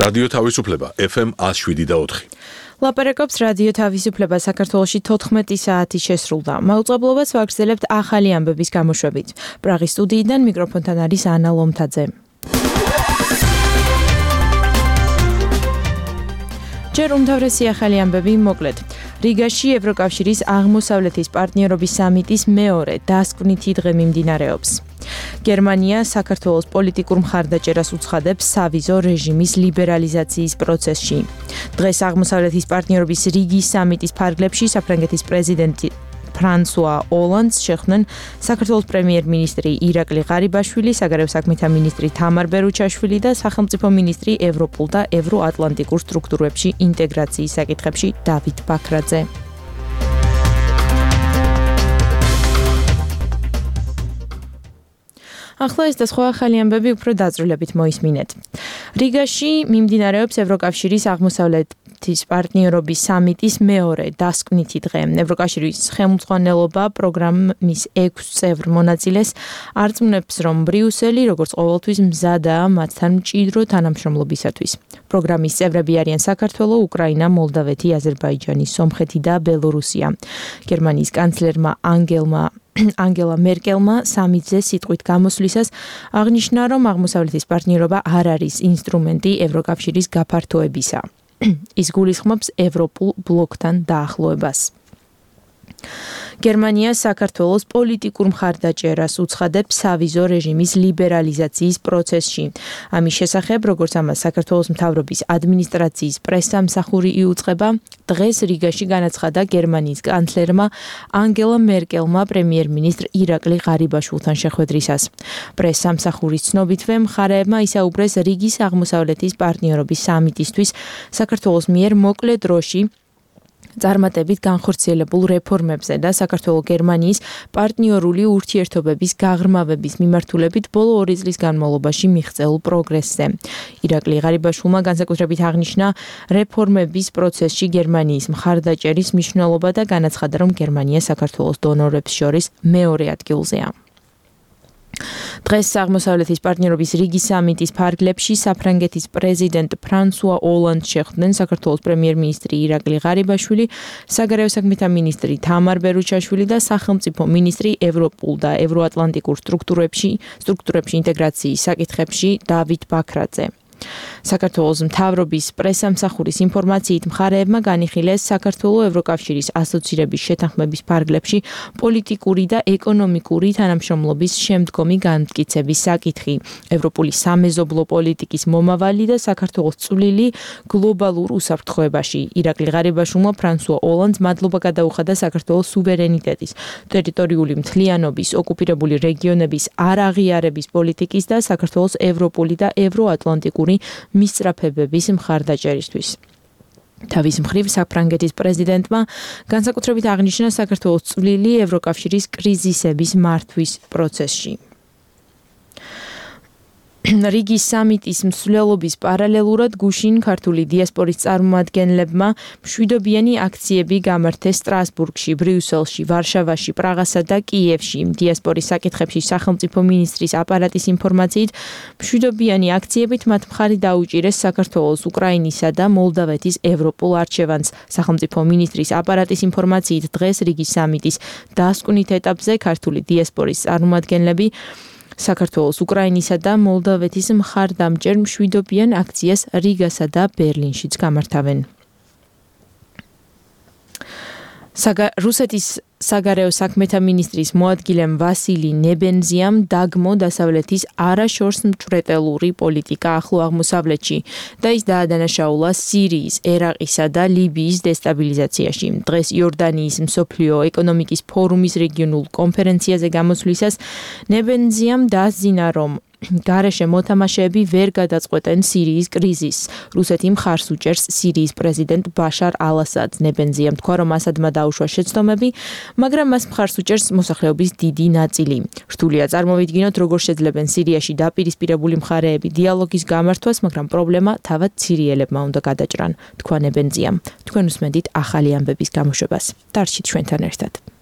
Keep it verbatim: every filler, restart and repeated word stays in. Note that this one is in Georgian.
რადიო თავისუფლება ეფ ემ one oh seven და four. ლაპარაკობს რადიო თავისუფლება საქართველოში თოთხმეტი საათი შესრულდა. მაუწყებლობას ვაგრძელებთ ახალი ამბების გამოშვებით. პრაღის სტუდიიდან მიკროფონთან არის ანა ლომთაძე. ჯერ უმთავრესი ახალი ამბები მოკლედ. რიგაში ევროკავშირის აღმოსავლეთის პარტნიორობის სამიტის მეორე დასკვნითი დღე მიმდინარეობს. გერმანია საქართველოს პოლიტიკურ მხარდაჭერას უცხადებს სავიზო რეჟიმის ლიბერალიზაციის პროცესში. დღეს აღმოსავლეთის პარტნიორობის რიგის სამიტის ფარგლებში საფრანგეთის პრეზიდენტი ფრანსუა ოლანდს შეხვდნენ საქართველოს პრემიერ-მინისტრი ირაკლი ღარიბაშვილი, საგარეო საქმეთა მინისტრი თამარ ბერუჩაშვილი და სახელმწიფო მინისტრი ევროპულ და ევროატლანტიკურ სტრუქტურებში ინტეგრაციის საკითხებში დავით ბაქრაძე. ახლა ეს და სხვა ახალი ამბები უფრო დაწვრილებით მოისმინეთ. რიგაში მიმდინარეობს ევროკავშირის აღმოსავლეთის პარტნიორობის სამიტის მეორე დასკვნითი დღე. ევროკავშირის ხელმძღვანელობა პროგრამის ექვს წევრ მონაწილეს არწმუნებს, რომ ბრიუსელი როგორც ყოველთვის მზადაა მათთან მჭიდრო თანამშრომლობისათვის. პროგრამის წევრები არიან საქართველო, უკრაინა, მოლდავეთი, აზერბაიჯანი, სომხეთი და ბელორუსია. გერმანიის კანცლერმა ანგელმა ანგელა მერკელმა სამიტზე სიტყვით გამოსვლისას აღნიშნა, რომ აღმოსავლეთის პარტნიორობა არ არის ინსტრუმენტი ევროკავშირის გაფართოებისა. ის გულისხმობს ევროპულ ბლოკთან დაახლოებას. გერმანია საქართველოს პოლიტიკურ მხარდაჭერას უცხადებს სავიზო რეჟიმის ლიბერალიზაციის პროცესში. ამის შესახებ, როგორც ამას საქართველოს მთავრობის ადმინისტრაციის პრესსამსახური იუწყება, დღეს რიგაში განაცხადა გერმანიის კანცლერმა ანგელა მერკელმა პრემიერ-მინისტრ ირაკლი ღარიბაშვილთან შეხვედრისას. პრესსამსახურის ცნობითვე მხარეებმა ისაუბრეს რიგის აღმოსავლეთის პარტნიორობის სამიტისთვის საქართველოს მიერ მოკლე დროში წარმატებით განხორციელებულ რეფორმებზე და საქართველო-გერმანიის პარტნიორული ურთიერთობების გაღრმავების მიმართულებით ბოლო ორი წლის განმავლობაში მიღწეულ პროგრესზე. ირაკლი ღარიბაშვილმა განსაკუთრებით აღნიშნა რეფორმების პროცესში გერმანიის მხარდაჭერის მნიშვნელობა და განაცხადა, რომ გერმანია საქართველოს დონორებს შორის მეორე ადგილზეა. დღეს აღმოსავლეთის პარტნიორობის რიგის სამიტის ფარგლებში საფრანგეთის პრეზიდენტ ფრანსუა ოლანდს შეხვდნენ საქართველოს პრემიერ-მინისტრი ირაკლი ღარიბაშვილი, საგარეო საქმეთა მინისტრი თამარ ბერუჩაშვილი და სახელმწიფო მინისტრი ევროპულ და ევროატლანტიკურ სტრუქტურებში სტრუქტურებში ინტეგრაციის საკითხებში დავით ბაქრაძე. საქართველოს მთავრობის პრესსამსახურის ინფორმაციით მხარეებმა განიხილეს საქართველოს ევროკავშირის ასოცირების შეთანხმების ფარგლებში პოლიტიკური და ეკონომიკური თანამშრომლობის შემდგომი განმტკიცების საკითხი, ევროპული სამეზობლო პოლიტიკის მომავალი და საქართველოს წვლილი გლობალურ უსაფრთხოებაში. ირაკლი ღარიბაშვილმა ფრანსუა ოლანდს მადლობა გადაუხადა საქართველოს სუვერენიტეტის, ტერიტორიული მთლიანობის, ოკუპირებული რეგიონების არაღიარების პოლიტიკის და საქართველოს ევროპული და ევროატლანტიკური მისწრაფებების მხარდაჭერისთვის. თავის მხრივ საფრანგეთის პრეზიდენტმა განსაკუთრებით აღნიშნა საქართველოს წვლილი ევროკავშირის კრიზისების მართვის პროცესში. რიგის სამიტის მსვლელობის პარალელურად გუშინ ქართული დიასპორის წარმომადგენლებმა მშვიდობიანი აქციები გამართეს სტრასბურგში, ბრიუსელში, ვარშავაში, პრაღასა და კიევში. დიასპორის საკითხებში სახელმწიფო მინისტრის აპარატის ინფორმაციით, მშვიდობიანი აქციებით მათ მხარი დაუჭირეს საქართველოს, უკრაინისა და მოლდავეთის ევროპულ არჩევანს. სახელმწიფო მინისტრის აპარატის ინფორმაციით, დღეს რიგის სამიტის დასკვნით ეტაპზე ქართული დიასპორის წარმომადგენლები საქართველოს, უკრაინისა და მოლდავეთის მხარდამჭერ მშვიდობიან აქციას რიგასა და ბერლინშიც გამართავენ. რუსეთის საგარეო საქმეთა მინისტრის მოადგილემ ვასილი ნებენზიამ დაგმო დასავლეთის არაშორს მჭვრეტელური პოლიტიკა ახლო აღმოსავლეთში და ის დაადანაშაულა სირიის, ერაყისა და ლიბიის დესტაბილიზაციაში. დღეს იორდანიის მსოფლიო ეკონომიკის ფორუმის რეგიონულ კონფერენციაზე გამოსვლისას ნებენზიამ დაასძინა, რომ გარეშე მოთამაშეები ვერ გადაწყვეტენ სირიის კრიზისს. რუსეთი მხარს უჭერს სირიის პრეზიდენტ ბაშარ ალ-ასადს. ნებენზიამ თქვა, რომ ასადმა დაუშვა შეცდომები, მაგრამ მას მხარს უჭერს მოსახლეობის დიდი ნაწილი. რთულია წარმოვიდგინოთ, როგორ შეძლებენ სირიაში დაპირისპირებული მხარეები დიალოგის გამართვას, მაგრამ პრობლემა თავად სირიელებმა უნდა გადაჭრან, თქვა ნებენზიამ. თქვენ უსმენთ ახალი ამბების გამოშვებას. დარჩით ჩვენთან ერთად.